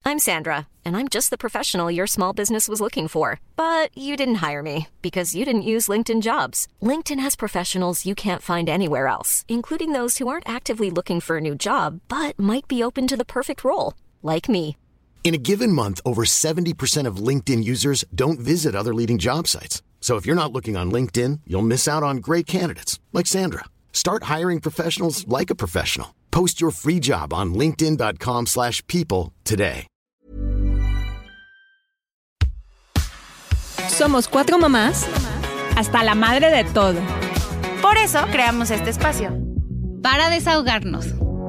I'm Sandra, and I'm just the professional your small business was looking for. But you didn't hire me because you didn't use LinkedIn Jobs. LinkedIn has professionals you can't find anywhere else, including those who aren't actively looking for a new job, but might be open to the perfect role, like me. In a given month, over 70% of LinkedIn users don't visit other leading job sites. So if you're not looking on LinkedIn, you'll miss out on great candidates like Sandra. Start hiring professionals like a professional. Post your free job on linkedin.com/people today. Somos 4 mamás, hasta la madre de todo. Por eso creamos este espacio. Para desahogarnos.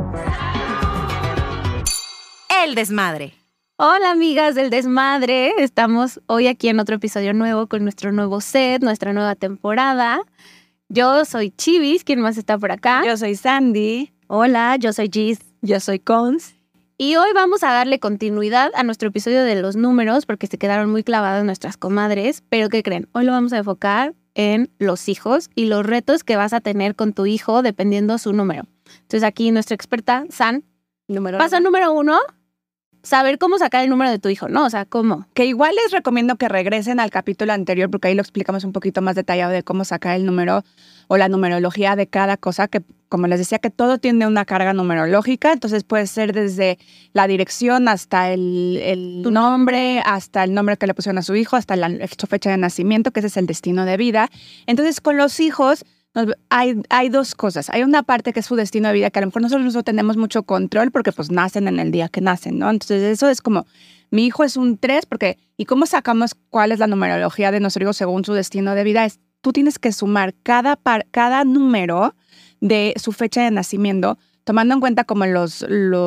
El desmadre. Hola amigas del desmadre, estamos hoy aquí en otro episodio nuevo con nuestro nuevo set, nuestra nueva temporada. Yo soy Chivis, ¿quién más está por acá? Yo soy Sandy. Hola, yo soy Gis. Yo soy Cons. Y hoy vamos a darle continuidad a nuestro episodio de los números porque se quedaron muy clavadas nuestras comadres. Pero ¿qué creen? Hoy lo vamos a enfocar en los hijos y los retos que vas a tener con tu hijo dependiendo su número. Entonces aquí nuestra experta, San, paso número 1, saber cómo sacar el número de tu hijo, ¿no? O sea, ¿cómo? Que igual les recomiendo que regresen al capítulo anterior porque ahí lo explicamos un poquito más detallado de cómo sacar el número o la numerología de cada cosa, que como les decía, que todo tiene una carga numerológica, entonces puede ser desde la dirección hasta el nombre, hasta el nombre que le pusieron a su hijo, hasta su fecha de nacimiento, que ese es el destino de vida. Entonces, con los hijos hay dos cosas. Hay una parte que es su destino de vida, que a lo mejor nosotros no tenemos mucho control porque pues nacen en el día que nacen, ¿no? Entonces eso es como, mi hijo es un 3, porque, ¿y cómo sacamos cuál es la numerología de nuestro hijo según su destino de vida? Tú tienes que sumar cada número de su fecha de nacimiento, tomando en cuenta como los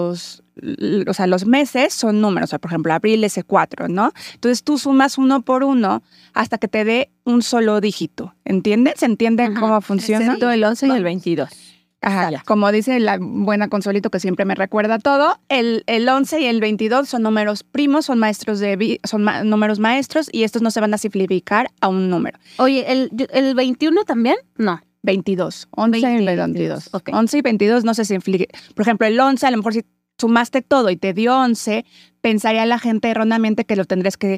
meses son números. O sea, por ejemplo, abril es 4, ¿no? Entonces tú sumas uno por uno hasta que te dé un solo dígito. ¿Entiendes? ¿Se entiende cómo funciona? El 11 y el 22. Ajá, como dice la buena Consuelito, que siempre me recuerda todo, el 11 y el 22 son números primos, son números maestros, y estos no se van a simplificar a un número. Oye, ¿el 21 también? No. 22. 11 y 22. Okay. 11 y 22 no se simplifican. Por ejemplo, el 11, a lo mejor si sumaste todo y te dio 11, pensaría la gente erróneamente que lo tendrías que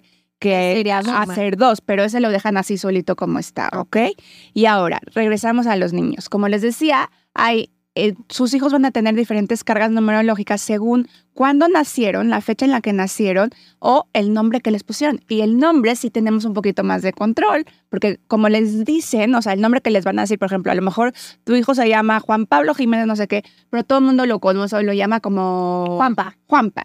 hacer 2, pero ese lo dejan así solito como está, ¿ok? Y ahora, regresamos a los niños. Como les decía, sus hijos van a tener diferentes cargas numerológicas según cuándo nacieron, la fecha en la que nacieron o el nombre que les pusieron. Y el nombre sí tenemos un poquito más de control, porque como les dicen, o sea, el nombre que les van a decir, por ejemplo, a lo mejor tu hijo se llama Juan Pablo Jiménez, no sé qué, pero todo el mundo lo conoce o lo llama como Juanpa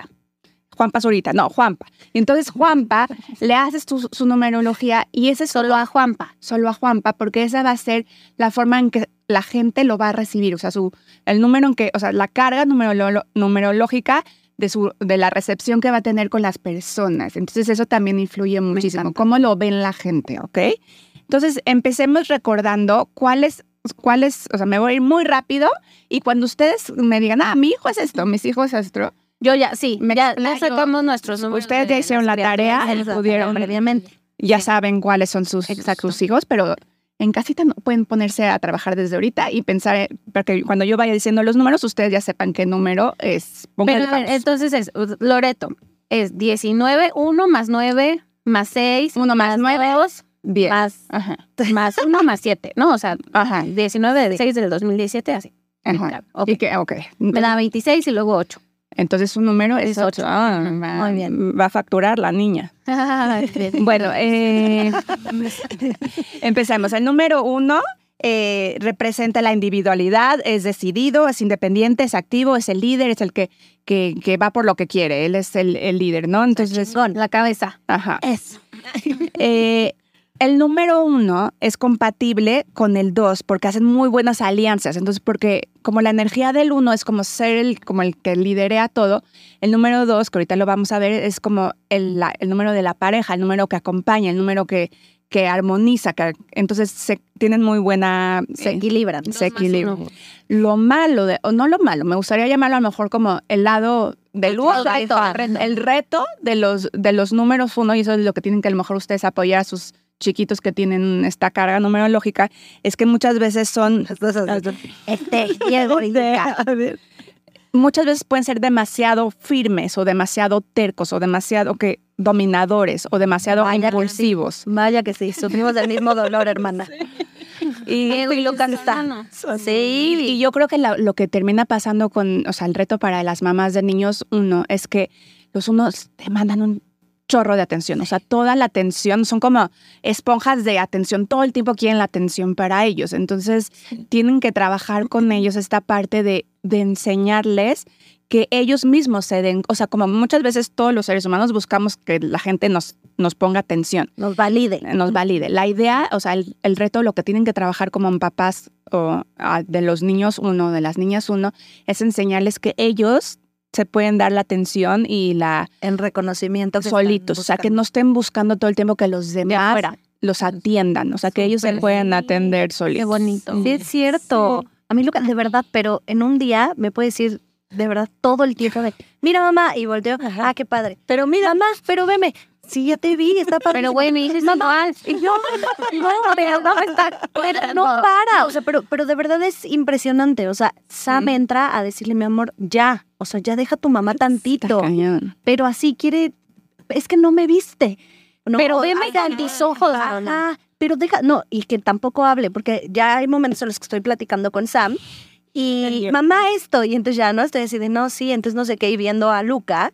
Zurita, no, Juanpa. Y entonces Juanpa, le haces su numerología y ese es solo a Juanpa, porque esa va a ser la forma en que la gente lo va a recibir, o sea, el número en que, o sea, la carga numerológica de la recepción que va a tener con las personas. Entonces eso también influye muchísimo, cómo lo ven la gente, ¿ok? Entonces empecemos recordando cuáles, o sea, me voy a ir muy rápido y cuando ustedes me digan, mi hijo es esto, mis hijos es esto, yo ya sacamos nuestros números. Ustedes ya hicieron la tarea, pudieron previamente. Ya saben cuáles son sus hijos, pero en casita no pueden ponerse a trabajar desde ahorita y pensar, porque cuando yo vaya diciendo los números, ustedes ya sepan qué número es. Pero entonces Loreto, es 19, 1 más 9 más 6, 1 más 9, 10. Más 1 más 7, ¿no? O sea, 19 de 6 del 2017, así. Ajá. Okay. Okay. Me da 26 y luego 8. Entonces su número es 8. Muy bien. Va a facturar la niña. Bueno, empecemos. El número 1 representa la individualidad, es decidido, es independiente, es activo, es el líder, es el que va por lo que quiere. Él es el líder, ¿no? Entonces, la cabeza. Ajá. Eso. El número 1 es compatible con el 2 porque hacen muy buenas alianzas. Entonces, porque como la energía del 1 es como ser como el que liderea todo, el número 2, que ahorita lo vamos a ver, es como el número de la pareja, el número que acompaña, el número que armoniza. Entonces, tienen muy buena... Se equilibran. Se equilibran. Lo malo, no lo malo, me gustaría llamarlo a lo mejor como el lado del el reto de los números 1, y eso es lo que tienen que a lo mejor ustedes apoyar a sus chiquitos que tienen esta carga numerológica, es que muchas veces son muchas veces pueden ser demasiado firmes o demasiado tercos o demasiado dominadores o demasiado impulsivos. Vaya que sí, sufrimos del mismo dolor, hermana. Y lo canta. Sí. Y yo creo que lo que termina pasando con, o sea, el reto para las mamás de niños, es que los unos te mandan un chorro de atención. O sea, toda la atención, son como esponjas de atención, todo el tiempo quieren la atención para ellos. Entonces, tienen que trabajar con ellos esta parte de enseñarles que ellos mismos se den, o sea, como muchas veces todos los seres humanos buscamos que la gente nos ponga atención. Nos valide. La idea, o sea, el reto, lo que tienen que trabajar como papás de los niños uno, de las niñas uno, es enseñarles que ellos se pueden dar la atención y el reconocimiento solitos, o sea, que no estén buscando todo el tiempo que los demás los atiendan, o sea, que ellos se pueden atender solitos. Qué bonito. Sí, es cierto. Sí. A mí, Lucas, de verdad, pero en un día me puede decir de verdad todo el tiempo de, mira, mamá, y volteo, qué padre. Pero mira, mamá, pero veme. Sí, ya te vi, está padre. Pero güey, me dices igual. Y yo, no para. O sea, pero de verdad es impresionante. O sea, Sam entra a decirle, mi amor, ya. O sea, ya deja a tu mamá tantito. Pero así quiere, es que no me viste. No, pero veme a tus ojos. Pero deja, no, y que tampoco hable, porque ya hay momentos en los que estoy platicando con Sam y mamá esto, y entonces ya no estoy así de no, sí, entonces no sé qué, y viendo a Luca,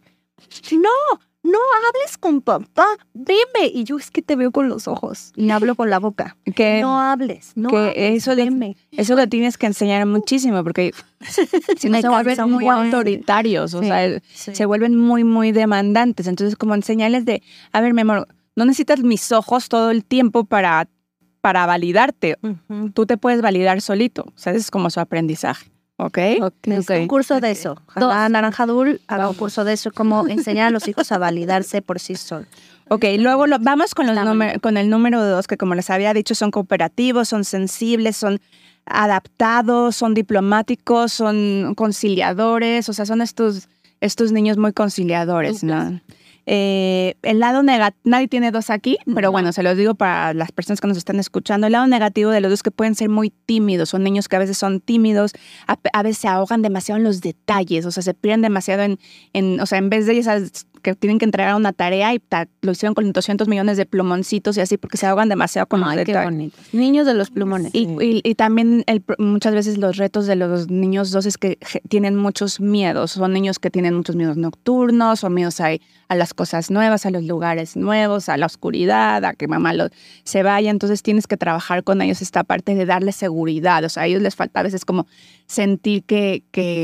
no hables con papá, dime. Y yo es que te veo con los ojos y hablo con la boca. No hables, dime. Eso lo tienes que enseñar muchísimo, porque si no se vuelven muy autoritarios, o sea, se vuelven muy, muy demandantes. Entonces, como enseñarles de, a ver, mi amor, no necesitas mis ojos todo el tiempo para validarte. Tú te puedes validar solito. O sea, ese es como su aprendizaje. ¿Ok? Un curso de eso. Ojalá Naranja Dul haga un curso de eso, como enseñar a los hijos a validarse por sí solos. Ok, luego vamos con el número 2, que como les había dicho, son cooperativos, son sensibles, son adaptados, son diplomáticos, son conciliadores, o sea, son estos niños muy conciliadores, ¿no? El lado negativo, nadie tiene 2 aquí, pero bueno, se los digo para las personas que nos están escuchando. El lado negativo de los 2 que pueden ser muy tímidos, son niños que a veces son tímidos, a veces se ahogan demasiado en los detalles, o sea, se pierden demasiado o sea, en vez de esas que tienen que entregar una tarea y lo hicieron con 200 millones de plumoncitos y así, porque se ahogan demasiado con los detalles. Qué bonito. Niños de los plumones. Y también muchas veces los retos de los niños 2 es que tienen muchos miedos. Son niños que tienen muchos miedos nocturnos o miedos a las cosas nuevas, a los lugares nuevos, a la oscuridad, a que mamá se vaya. Entonces tienes que trabajar con ellos esta parte de darles seguridad. O sea, a ellos les falta a veces como sentir que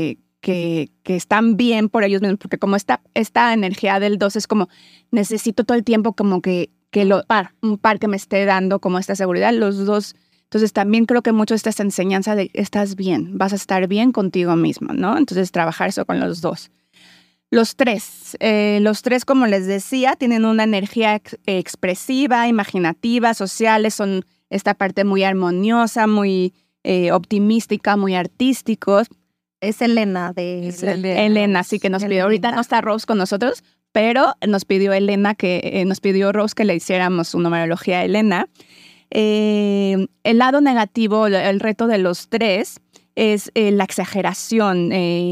están bien por ellos mismos, porque como esta energía del 2 es como, necesito todo el tiempo como que un par que me esté dando como esta seguridad, los 2. Entonces también creo que mucho esta enseñanza de estás bien, vas a estar bien contigo mismo, ¿no? Entonces trabajar eso con los 2. Los 3, como les decía, tienen una energía expresiva, imaginativa, sociales, son esta parte muy armoniosa, muy optimística, muy artísticos. Es Elena Elena, sí, que nos pidió. Ahorita no está Rose con nosotros, pero nos pidió Rose que le hiciéramos su numerología a Elena. El lado negativo, el reto de los 3 es la exageración,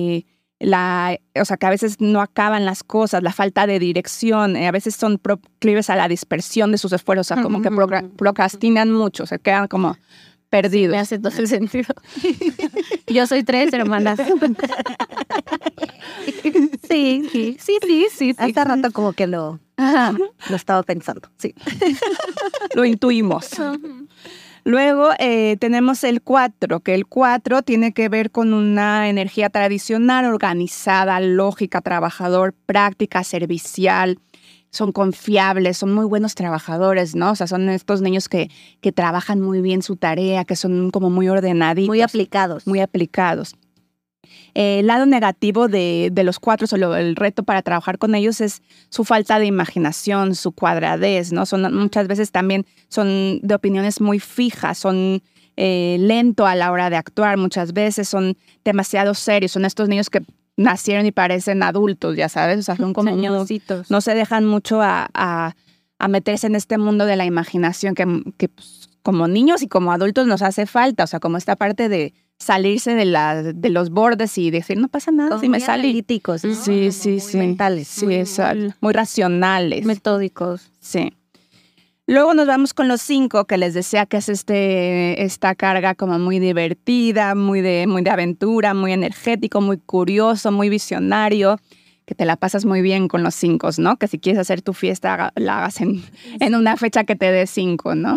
o sea, que a veces no acaban las cosas, la falta de dirección, a veces son proclives a la dispersión de sus esfuerzos, o sea, como que procrastinan mucho, se quedan como perdidos. Sí, me hace todo el sentido. Yo soy 3 hermanas. Sí. Hace rato como que lo estaba pensando, sí. Lo intuimos. Luego tenemos el 4, que el 4 tiene que ver con una energía tradicional, organizada, lógica, trabajador, práctica, servicial. Son confiables, son muy buenos trabajadores, ¿no? O sea, son estos niños que trabajan muy bien su tarea, que son como muy ordenaditos. Muy aplicados. Muy aplicados. El lado negativo de los 4, el reto para trabajar con ellos es su falta de imaginación, su cuadradez, ¿no? Muchas veces también son de opiniones muy fijas, son lento a la hora de actuar, muchas veces son demasiado serios, son estos niños que nacieron y parecen adultos, ya sabes, o sea, son como señorcitos. No se dejan mucho a meterse en este mundo de la imaginación que pues, como niños y como adultos nos hace falta, o sea, como esta parte de salirse de los bordes y decir, no pasa nada, si me salí. Analíticos, ¿no? Sí, sí, sí. Mentales. Sí, exacto. Muy racionales. Metódicos. Sí. Luego nos vamos con los 5, que les decía que es esta carga como muy divertida, muy de aventura, muy energético, muy curioso, muy visionario, que te la pasas muy bien con los 5, ¿no? Que si quieres hacer tu fiesta, la hagas en una fecha que te dé 5, ¿no?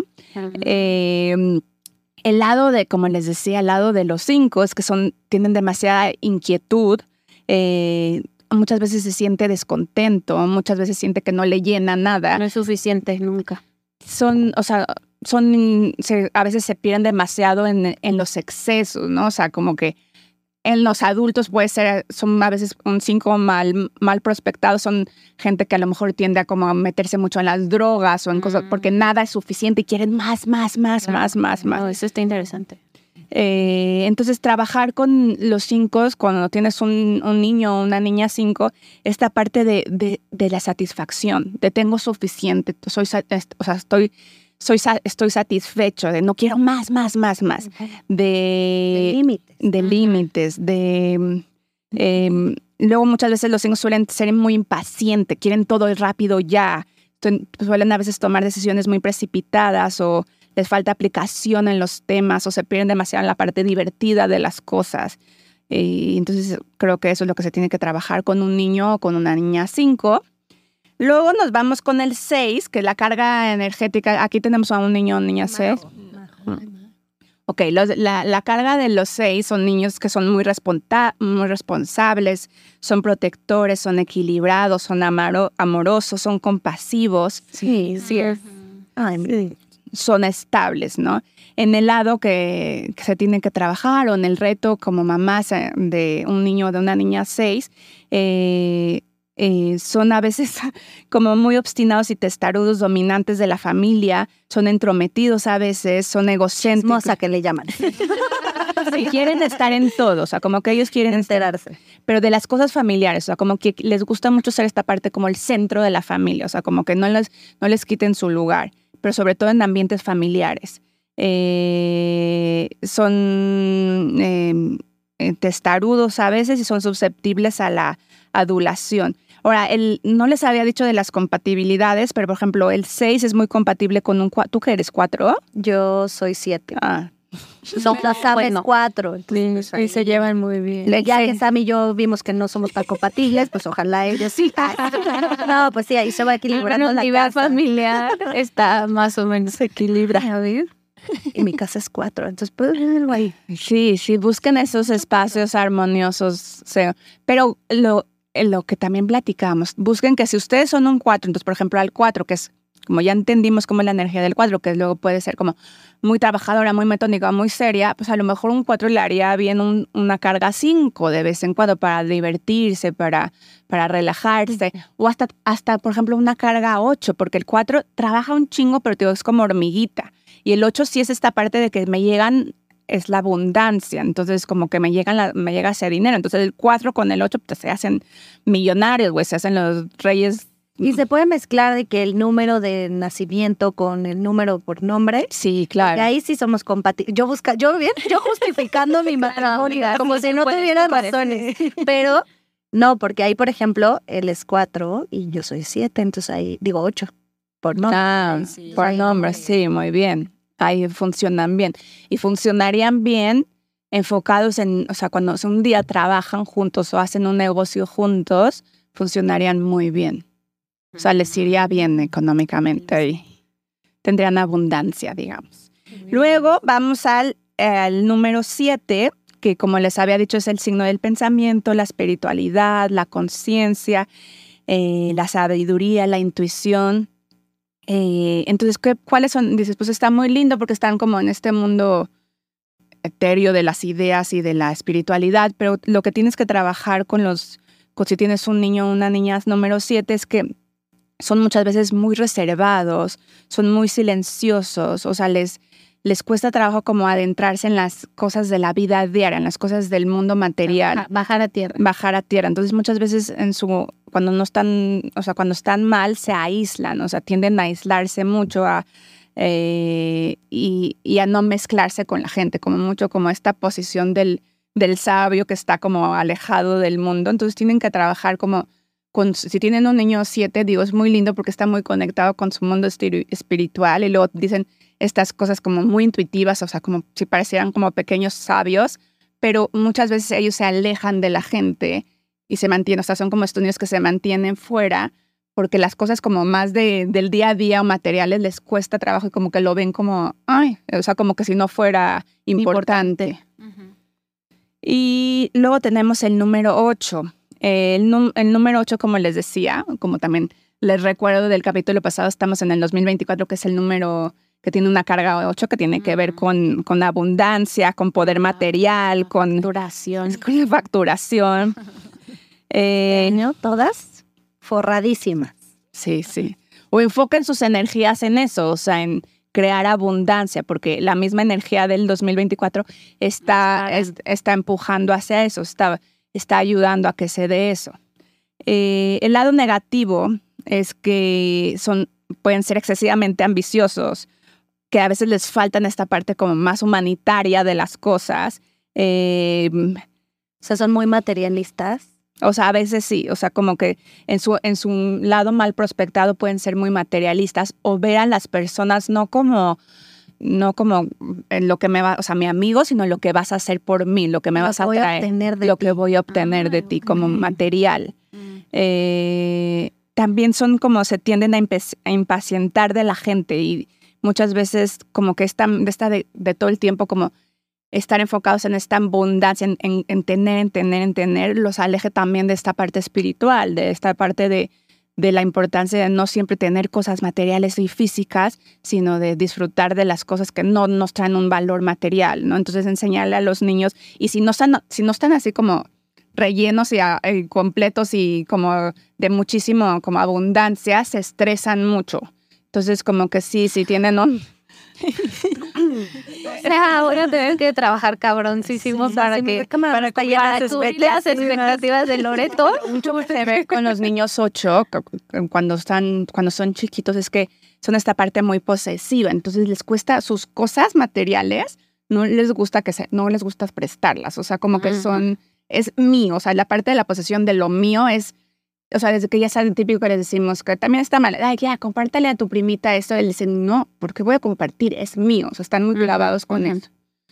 El lado de, como les decía, el lado de los 5 es que tienen demasiada inquietud, muchas veces se siente descontento, muchas veces siente que no le llena nada. No es suficiente nunca. A veces se pierden demasiado en los excesos, ¿no? O sea, como que en los adultos son a veces un 5 mal prospectados, son gente que a lo mejor tiende a como a meterse mucho en las drogas o en cosas, porque nada es suficiente y quieren más. No, eso está interesante. Entonces, trabajar con los 5, cuando tienes un niño o una niña 5, esta parte de la satisfacción, de tengo suficiente, estoy satisfecho, de no quiero más, de límites, luego muchas veces los 5 suelen ser muy impacientes, quieren todo rápido ya, suelen a veces tomar decisiones muy precipitadas o les falta aplicación en los temas o se pierden demasiado en la parte divertida de las cosas. Entonces creo que eso es lo que se tiene que trabajar con un niño o con una niña 5. Luego nos vamos con el 6, que es la carga energética. Aquí tenemos a un niño o niña 6. Ok, la carga de los 6 son niños que son muy responsables, son protectores, son equilibrados, son amorosos, son compasivos. Sí. Son estables, ¿no? En el lado que se tiene que trabajar o en el reto como mamás de un niño o de una niña 6, son a veces como muy obstinados y testarudos, dominantes de la familia, son entrometidos a veces, son egocéntricos. Moza que le llaman. Sí, quieren estar en todo, o sea, como que ellos quieren enterarse. Pero de las cosas familiares, o sea, como que les gusta mucho ser esta parte como el centro de la familia, o sea, como que no les quiten su lugar, pero sobre todo en ambientes familiares. Son testarudos a veces y son susceptibles a la adulación. Ahora, no les había dicho de las compatibilidades, pero por ejemplo, el 6 es muy compatible con un 4. ¿Tú qué eres, 4? Yo soy 7. Ah. No, sabes 4. Sí, se llevan muy bien. Ya que Sam y yo vimos que no somos tan compatibles, pues ojalá ellos sí. No, pues sí, ahí se va equilibrando la vida casa. familiar está más o menos equilibrada. Y mi casa es 4, entonces pues algo ahí. Sí, busquen esos espacios armoniosos. Pero lo que también platicamos, busquen que si ustedes son un 4, entonces por ejemplo al 4, que es como ya entendimos cómo es la energía del 4, que luego puede ser como muy trabajadora, muy metódica, muy seria, pues a lo mejor un 4 le haría bien una carga 5 de vez en cuando para divertirse, para relajarse, o hasta por ejemplo una carga 8, porque el 4 trabaja un chingo, pero digo, es como hormiguita, y el 8 sí es esta parte de que me llegan, es la abundancia, entonces como que me llega ese dinero, entonces el 4 con el 8 pues se hacen millonarios, güey, se hacen los reyes. ¿Y se puede mezclar de que el número de nacimiento con el número por nombre? Sí, claro. Y ahí sí somos compatibles. Yo justificando mi matrimonio, como si no tuviera razones. Pero no, porque ahí, por ejemplo, él es 4 y yo soy 7, entonces ahí digo 8 por nombre. Ah, sí, por nombre, sí, muy bien. Ahí funcionan bien. Y funcionarían bien enfocados en, o sea, cuando un día trabajan juntos o hacen un negocio juntos, funcionarían muy bien. O sea, les iría bien económicamente y tendrían abundancia, digamos. Luego vamos al número 7, que como les había dicho es el signo del pensamiento, la espiritualidad, la conciencia, la sabiduría, la intuición. Entonces, ¿cuáles son? Dices, pues está muy lindo porque están como en este mundo etéreo de las ideas y de la espiritualidad, pero lo que tienes que trabajar si tienes un niño o una niña número 7 es que son muchas veces muy reservados, son muy silenciosos, o sea, les cuesta trabajo como adentrarse en las cosas de la vida diaria, en las cosas del mundo material. Bajar a tierra. Entonces muchas veces cuando están mal se aíslan, o sea, tienden a aislarse mucho, a y a no mezclarse con la gente, como mucho como esta posición del sabio que está como alejado del mundo. Entonces tienen que trabajar como, si tienen un niño 7, digo, es muy lindo porque está muy conectado con su mundo espiritual y luego dicen estas cosas como muy intuitivas, o sea, como si parecieran como pequeños sabios, pero muchas veces ellos se alejan de la gente y se mantienen, o sea, son como estos niños que se mantienen fuera porque las cosas como más del día a día o materiales les cuesta trabajo y como que lo ven como, ay, o sea, como que si no fuera importante. Y luego tenemos el número 8. El número 8, como les decía, como también les recuerdo del capítulo pasado, estamos en el 2024, que es el número que tiene una carga 8, que tiene que ver con abundancia, con poder material, con facturación. Con la facturación. Todas forradísimas. Sí. O enfoquen sus energías en eso, o sea, en crear abundancia, porque la misma energía del 2024 está empujando hacia eso, está ayudando a que se dé eso. El lado negativo es que pueden ser excesivamente ambiciosos, que a veces les faltan esta parte como más humanitaria de las cosas. O sea, son muy materialistas. O sea, a veces sí, o sea, como que en su lado mal prospectado pueden ser muy materialistas o ver a las personas no como en lo que me va, o sea, mi amigo, sino lo que vas a hacer por mí, lo que me vas a traer, lo que voy a obtener de ti como material. También son como se tienden a impacientar de la gente y muchas veces como que de todo el tiempo como estar enfocados en esta abundancia, en tener, los aleje también de esta parte espiritual, de esta parte de la importancia de no siempre tener cosas materiales y físicas, sino de disfrutar de las cosas que no nos traen un valor material, ¿no? Entonces enseñarle a los niños, y si no están así como rellenos y completos y como de muchísimo como abundancia, se estresan mucho. Entonces como que sí tienen un... O sea, ahora tenés que trabajar cabroncísimo para cubrir las expectativas de Loreto. Mucho se ve con los niños 8 cuando son chiquitos, es que son esta parte muy posesiva, entonces les cuesta sus cosas materiales, no les gusta prestarlas, o sea, como que es mío, o sea, la parte de la posesión de lo mío es, o sea, desde que ya saben, típico que les decimos que también está mal, ay, ya, compártale a tu primita esto, él dice, no, porque voy a compartir, es mío, o sea, están muy clavados con eso.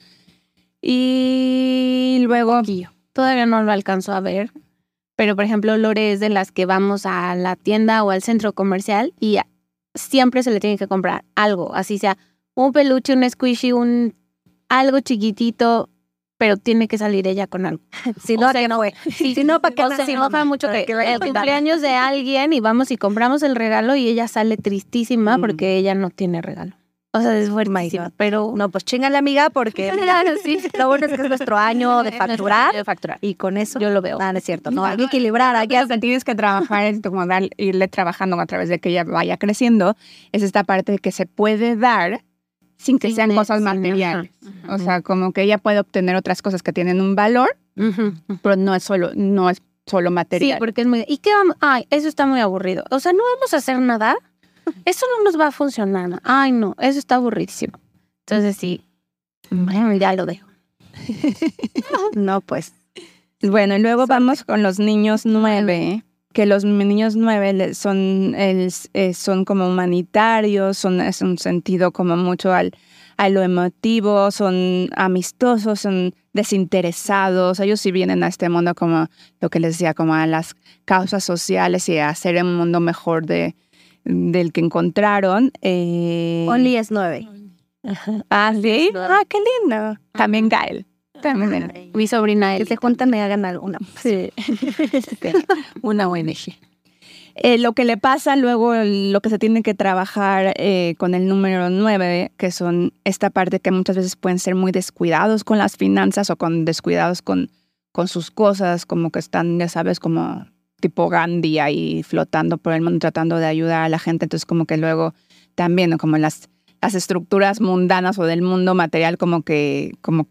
Y luego... Todavía no lo alcanzo a ver, pero por ejemplo, Lore es de las que vamos a la tienda o al centro comercial y siempre se le tiene que comprar algo, así sea un peluche, un squishy, algo chiquitito, pero tiene que salir ella con algo. Si no, ¿para qué se enoja mucho que el cumpleaños de alguien y vamos y compramos el regalo y ella sale tristísima porque ella no tiene regalo. O sea, es fuertísima, pero... No, pues chingale, amiga, porque sí. Lo bueno es que es nuestro año de facturar. Y con eso... Yo lo veo. No es cierto. No, hay que equilibrar. Tienes que trabajar, irle trabajando a través de que ella vaya creciendo. Es esta parte de que se puede dar sin que sean cosas materiales. O sea, como que ella puede obtener otras cosas que tienen un valor, pero no es solo material. Sí, porque es muy... ¿Y qué vamos? Ay, eso está muy aburrido. O sea, no vamos a hacer nada. Eso no nos va a funcionar. Ay, no, eso está aburridísimo. Entonces sí, ya lo dejo. No, pues. Bueno, y luego vamos con los niños 9, que los niños 9 son como humanitarios, es un sentido como mucho a lo emotivo, son amistosos, son desinteresados. Ellos sí vienen a este mundo como lo que les decía, como a las causas sociales y a hacer un mundo mejor del que encontraron. Only es 9. Ah, ¿sí? Qué lindo. También Gael. También mi sobrina. Que se juntan y hagan alguna. Sí. Una ONG. Lo que le pasa luego, lo que se tiene que trabajar con el número 9, que son esta parte que muchas veces pueden ser muy descuidados con las finanzas o descuidados con sus cosas, como que están, ya sabes, como tipo Gandhi ahí flotando por el mundo tratando de ayudar a la gente. Entonces como que luego también, ¿no? Como las estructuras mundanas o del mundo material como que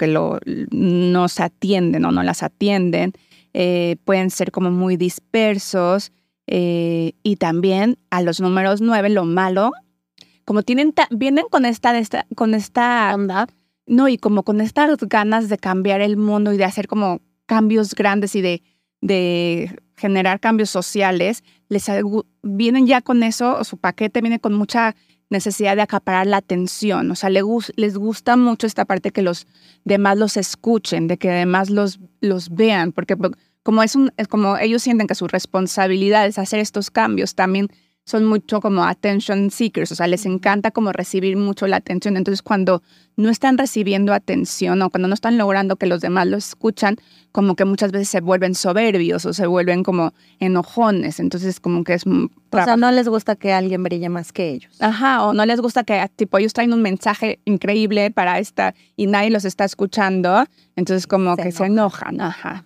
no se atienden o no las atienden. Pueden ser como muy dispersos. Y también a los números 9, lo malo, como vienen con esta onda. No, y como con estas ganas de cambiar el mundo y de hacer como cambios grandes y de generar cambios sociales, vienen ya con eso, su paquete viene con mucha necesidad de acaparar la atención. O sea, les gusta mucho esta parte que los demás los escuchen, de que además los vean, porque como ellos sienten que su responsabilidad es hacer estos cambios, también son mucho como attention seekers, o sea, les encanta como recibir mucho la atención. Entonces, cuando no están recibiendo atención o cuando no están logrando que los demás lo escuchan, como que muchas veces se vuelven soberbios o se vuelven como enojones. Entonces, como que es... O sea, no les gusta que alguien brille más que ellos. Ajá, o no les gusta que, tipo, ellos traen un mensaje increíble para y nadie los está escuchando. Entonces, como que se enojan. Ajá.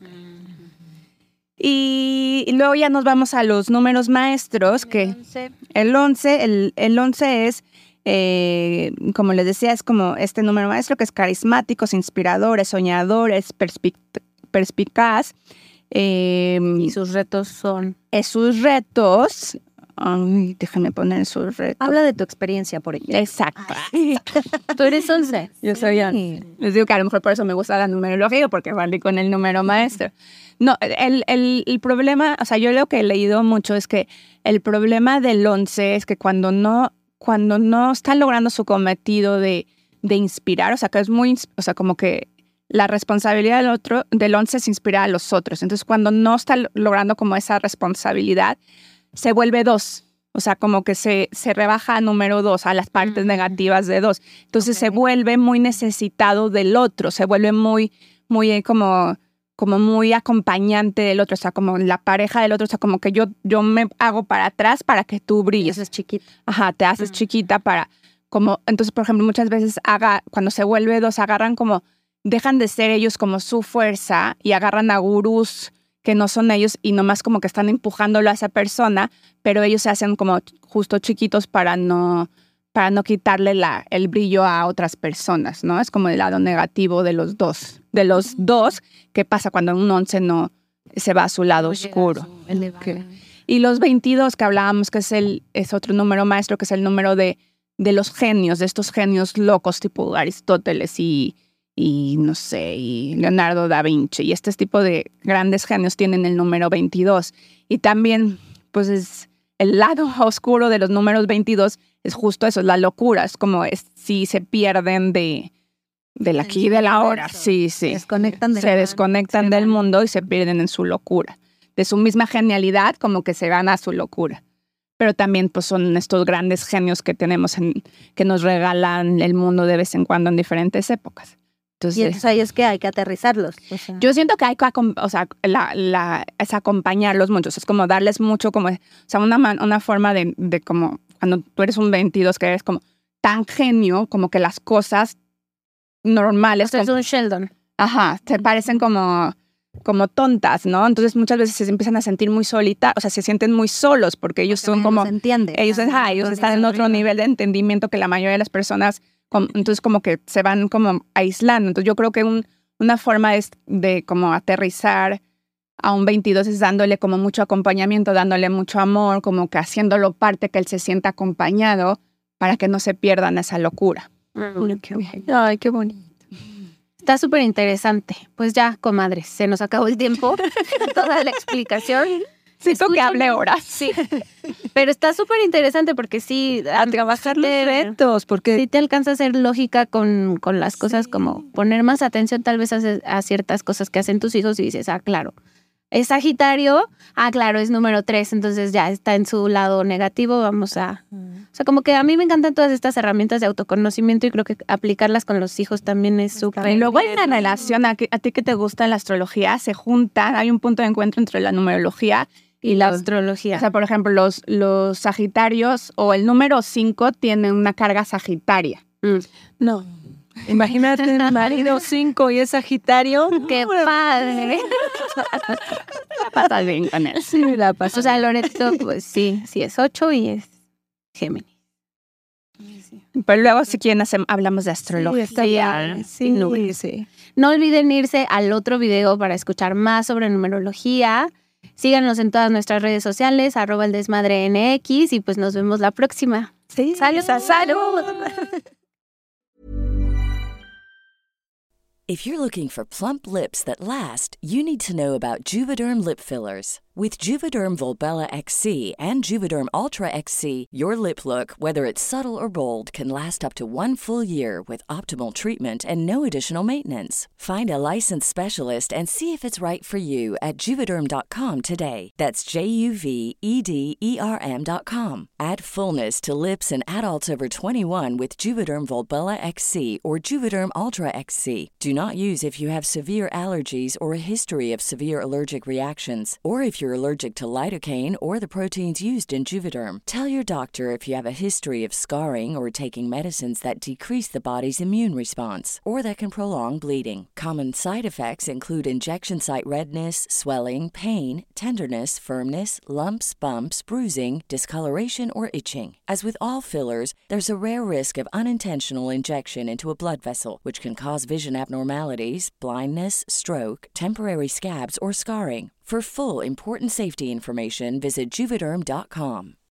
Y luego ya nos vamos a los números maestros, que el 11 es, como les decía, es como este número maestro que es carismático, es inspirador, es soñador, es perspicaz. Y sus retos son... Sus retos... Ay, déjame poner sus retos. Habla de tu experiencia por ello. Exacto. Tú eres 11. Yo soy 11. Les digo que a lo mejor por eso me gusta la numerología, porque valí con el número maestro. No, el problema, o sea, yo lo que he leído mucho es que el problema del 11 es que cuando no están logrando su cometido de inspirar, o sea, que es o sea, como que la responsabilidad del 11 es inspirar a los otros. Entonces, cuando no está logrando como esa responsabilidad, se vuelve 2. O sea, como que se rebaja a número 2, a las partes negativas de 2. Entonces se vuelve muy necesitado del otro, se vuelve muy como muy acompañante del otro, o sea, como la pareja del otro, o sea, como que yo me hago para atrás para que tú brilles. Te haces chiquita. Ajá, te haces chiquita para, como, entonces, por ejemplo, muchas veces cuando se vuelve 2, agarran como, dejan de ser ellos como su fuerza y agarran a gurús que no son ellos y nomás como que están empujándolo a esa persona, pero ellos se hacen como justo chiquitos para no quitarle el brillo a otras personas, ¿no? Es como el lado negativo de los dos. De los dos, ¿qué pasa cuando un 11 no se va a su lado oscuro? Y los 22 que hablábamos, que es otro número maestro, que es el número de los genios, de estos genios locos tipo Aristóteles y no sé, y Leonardo da Vinci. Y este tipo de grandes genios tienen el número 22. Y también, pues, es el lado oscuro de los números 22 es justo eso, es la locura. Es como si se pierden del aquí y del ahora. Sí. Se desconectan del mundo y se pierden en su locura. De su misma genialidad, como que se van a su locura. Pero también pues son estos grandes genios que tenemos que nos regalan el mundo de vez en cuando en diferentes épocas. Y entonces ahí es que hay que aterrizarlos. O sea. Yo siento que hay que, o sea, es acompañarlos mucho. Es como darles mucho, como, o sea, una forma de como, cuando tú eres un 22, que eres como tan genio, como que las cosas normales. O sea, es un Sheldon. Ajá, te parecen como tontas, ¿no? Entonces muchas veces se empiezan a sentir muy solitas, o sea, se sienten muy solos porque ellos son como... Se entiende. Ellos están en otro nivel de entendimiento que la mayoría de las personas... Entonces como que se van como aislando. Entonces yo creo que una forma de como aterrizar a un 22 es dándole como mucho acompañamiento, dándole mucho amor, como que haciéndolo parte, que él se sienta acompañado para que no se pierdan esa locura. Ay, qué bonito. Está súper interesante. Pues ya, comadres, se nos acabó el tiempo. Toda la explicación. Siento que hable horas. Sí, pero está súper interesante porque sí... A trabajar los retos, porque... Sí te alcanza a hacer lógica con las cosas, como poner más atención tal vez a ciertas cosas que hacen tus hijos y dices, claro, es Sagitario, claro, es número 3, entonces ya está en su lado negativo, vamos a... O sea, como que a mí me encantan todas estas herramientas de autoconocimiento y creo que aplicarlas con los hijos también es súper... Y luego hay una relación, a ti que te gusta la astrología, se juntan, hay un punto de encuentro entre la numerología y la astrología. O sea, por ejemplo, los Sagitarios o el número 5 tienen una carga sagitaria. No. Imagínate el marido 5 y es Sagitario. ¡Qué padre! La pasas bien con él. Sí, la pasas. O sea, Loreto, pues sí es 8 y es Géminis. Pero luego, si quieren, hablamos de astrología. Sí. No olviden irse al otro video para escuchar más sobre numerología. Síganos en todas nuestras redes sociales, @eldesmadrenx, y pues nos vemos la próxima. Sí, salud. If you're looking for plump lips that last, you need to know about Juvederm lip fillers. With Juvederm Volbella XC and Juvederm Ultra XC, your lip look, whether it's subtle or bold, can last up to 1 full year with optimal treatment and no additional maintenance. Find a licensed specialist and see if it's right for you at Juvederm.com today. That's JUVEDERM.com. Add fullness to lips in adults over 21 with Juvederm Volbella XC or Juvederm Ultra XC. Do not use if you have severe allergies or a history of severe allergic reactions, or if you're allergic to lidocaine or the proteins used in Juvederm. Tell your doctor if you have a history of scarring or taking medicines that decrease the body's immune response or that can prolong bleeding. Common side effects include injection site redness, swelling, pain, tenderness, firmness, lumps, bumps, bruising, discoloration, or itching. As with all fillers, there's a rare risk of unintentional injection into a blood vessel, which can cause vision abnormalities, blindness, stroke, temporary scabs, or scarring. For full, important safety information, visit Juvederm.com.